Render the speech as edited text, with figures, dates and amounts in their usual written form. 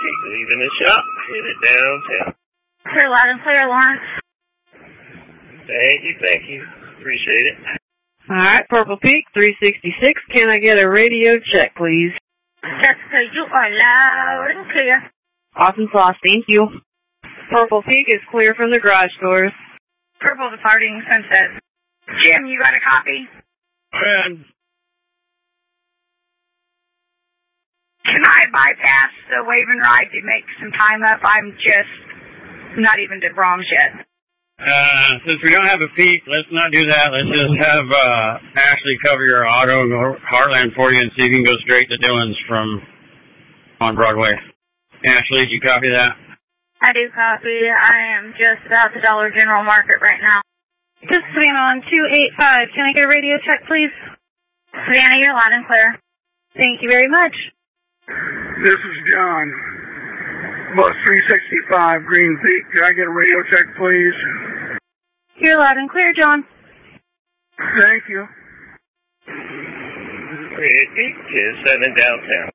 Leaving the shop, headed downtown. Clear, loud and clear, Lawrence. Thank you. Appreciate it. Alright, Purple Peak 366. Can I get a radio check, please? Jessica, you are loud and clear. Awesome sauce, thank you. Purple Peak is clear from the garage doors. Purple departing Sunset. Jim, you got a copy? Can I bypass the wave and ride to make some time up? I'm just not even to Brahms yet. Since we don't have a peak, let's not do that. Let's just have Ashley cover your auto and go Heartland for you and see if you can go straight to Dylan's from on Broadway. Ashley, did you copy that? I do copy. I am just about the Dollar General Market right now. This is Savannah on 285. Can I get a radio check, please? Savannah, you're loud and clear. Thank you very much. This is John. Bus 365, Green Peak. Can I get a radio check, please? You're loud and clear, John. Thank you. Green Peak is heading downtown.